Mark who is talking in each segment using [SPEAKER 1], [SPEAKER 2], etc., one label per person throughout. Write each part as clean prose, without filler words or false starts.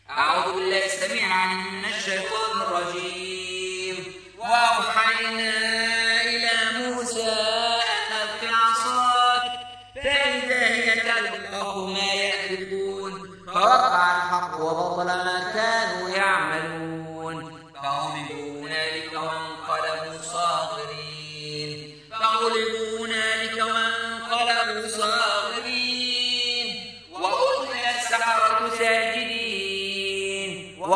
[SPEAKER 1] أعوذ بالله السميع العليم من الشيطان الرجيم. وأوحينا إلى موسى أن ألق عصاك فإذا هي تلقف ما يأفكون فوقع الحق وبطل ما كانوا يعملون فغلبوا هنالك وانقلبوا صاغرين وألقي السحرة ساجدين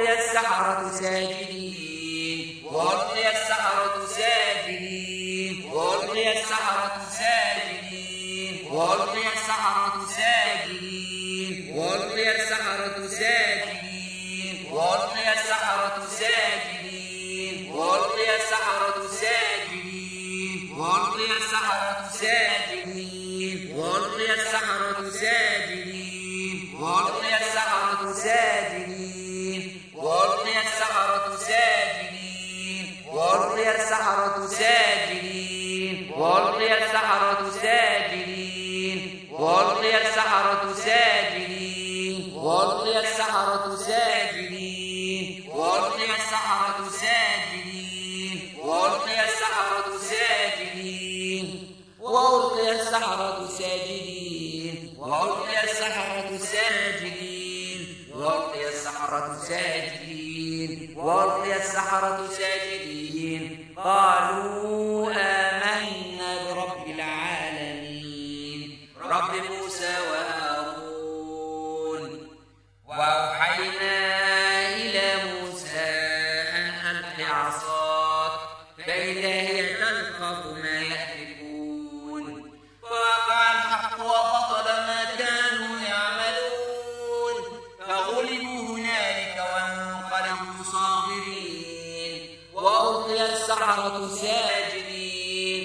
[SPEAKER 1] قالوا آمنا برب العالمين رب موسى وهارون. وأوحينا إلى موسى أن ألق عصاك فإذا هي تلقف ما يأفكون فوقع الحق وبطل ما كانوا يعملون فغلبوا هنالك وانقلبوا صاغرين وألقي السحرة ساجدين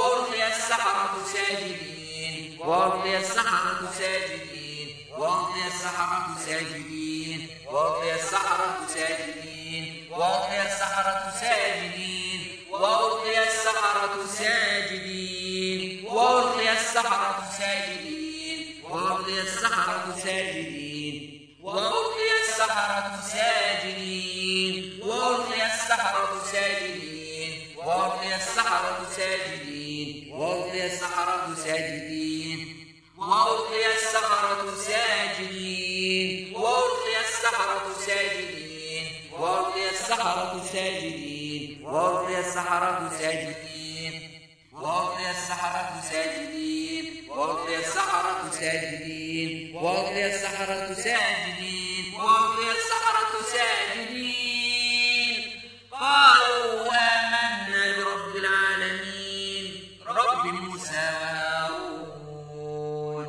[SPEAKER 1] قالوا آمنا برب العالمين رب موسى وهارون.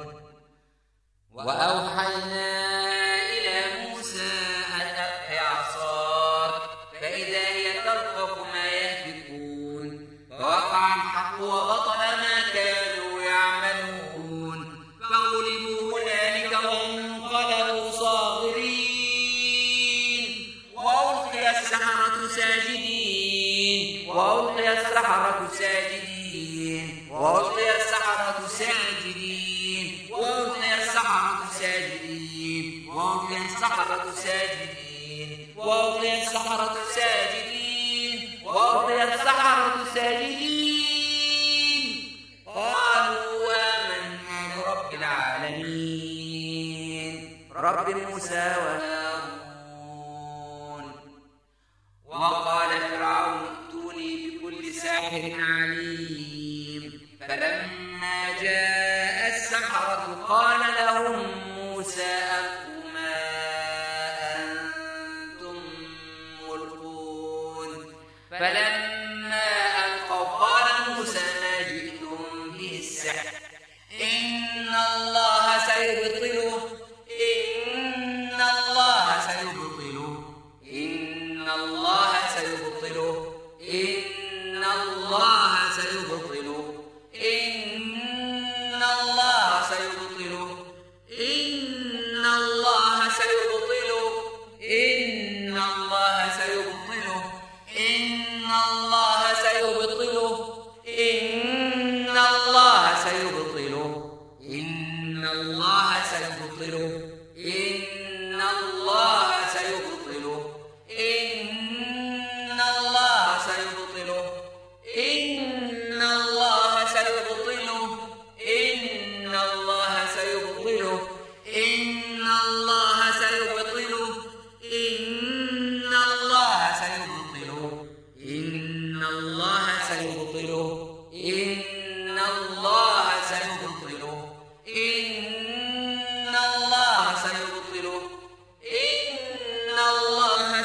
[SPEAKER 1] وأوحينا إلى موسى أن ألق عصاك فإذا هي تلقف ما يأفكون فوقع الحق وبطل ما كانوا يعملون فغلبوا هنالك وانقلبوا صاغرين وألقي السحرة ساجدين قالوا آمنا برب العالمين رب موسى وهارون. وقال فرعون ائتوني بكل ساحر عليم فلما جاء السحرة قال لهم موسى ألقوا ما أنتم ملقون فلما ألقوا قال موسى ما جئتم به السحر إن الله سيبطله إن الله